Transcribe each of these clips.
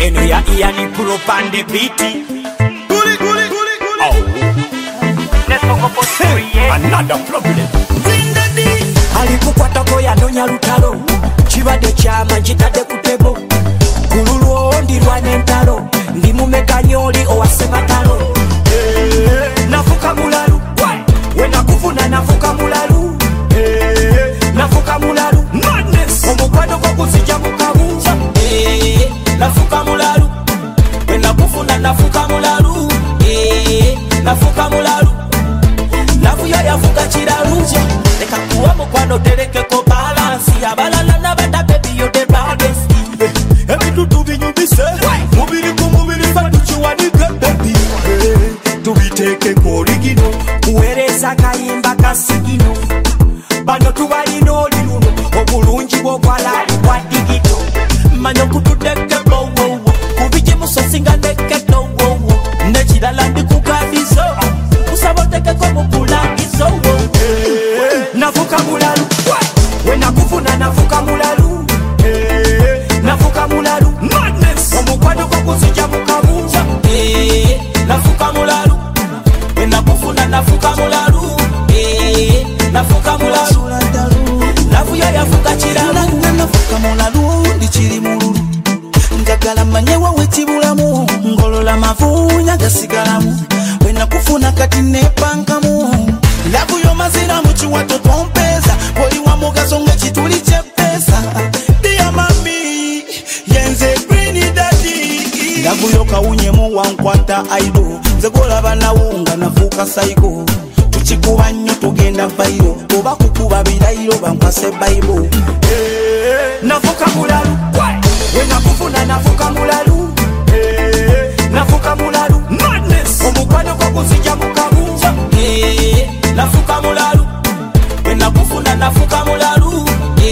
eno ya Ian Prop and the beat. Another problem. Alikukwatako yandonya lutalo kibadde kyama nkitadde ku tebo kululwo ndirwa n'entalo ndi mumekanyoli owasematalo nafuka mulalu we nakufuna nafuka mulalu nafuka mulalu omukwano gw'okuzija mu kabuuza nafuka mulalu we nakufuna nafuka mulalu nafuka mulalu nafuyo yafuka kiralu leka kuwa mukwano terekeko balansi abalala n'abata baby yo the baddest ebintu binyumise mubiri ku mubiri fatukiwanike baby tubiteekeko oligino kuweereza kayimba kasigino bano tubalina oli luno obulungi bw'okwalaali bwa digito manya okutudeke bowowo kubigimusosinga neketo wowo nekirala ndikukadizo kusabotekeko mukulagizo nafuka mulalu we nakufuna nafuka mulalu nafuka mulalu omukwano gw'okuzija mu kabuuza nafuka mulalu we nakufuna nafuka mulalu nafuka mulalu nafuyo yafuka kiralu nafuka mulalu ndikiri mululu njagala manye wawe kibulamu ngolola mavuunya gasigalamu we nakufuna kati nepankamu labu yo mazira mu kiwato twompeeza oli wa mugaso ng'ekituli ky'eppeesa diya mami yenze green daddy labu yo kawunyemu wankwata aido nze golaba nawo nga nafuuka sayiko tukikuba nnyo tugenda vairo oba kukuba birayiro bankwase bayibo nafuka mulalu we nakufuna nafuka mulalu nafuka mulalu omukwano gw'okuzija mu kabuuza nafuka mulalu we nakufuna nafuka mulalu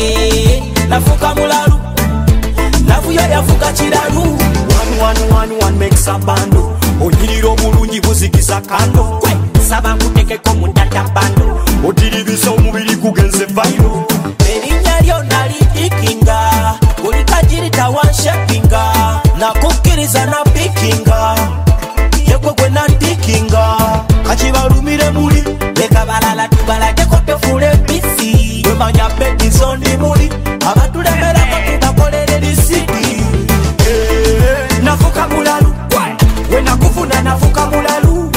nafuka mulalu nafuyo yafuka kiralu one makes a bando onyirira obulungi buzigiza kando saba nkutekeko mundata bando otiribisa omubiri kugenze vairo erinnya lyo nalidikinga buli kagirita wanshepinga nakukkiriza na pikinga yegwe gwe nandikinga kakibalumire muli leka balala tubalageko tefule bisi wemanya bedizondi muli abatulemerako tubakolere lisidi nafuka mulalu we nakufuna nafuka mulalu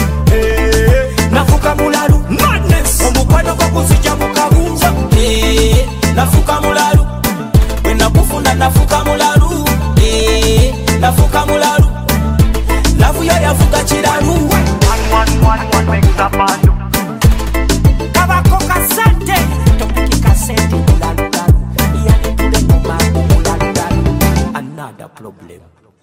nafuka mulalu omukwano gw'okuzija mu kabuuza nafuka mulalu we nakufuna nafuka mulalu nafuka mulalu nafuyo yafuka kiralu kabako kasente topiki kasente mulalu yani tule mu mambo mulalu another problem.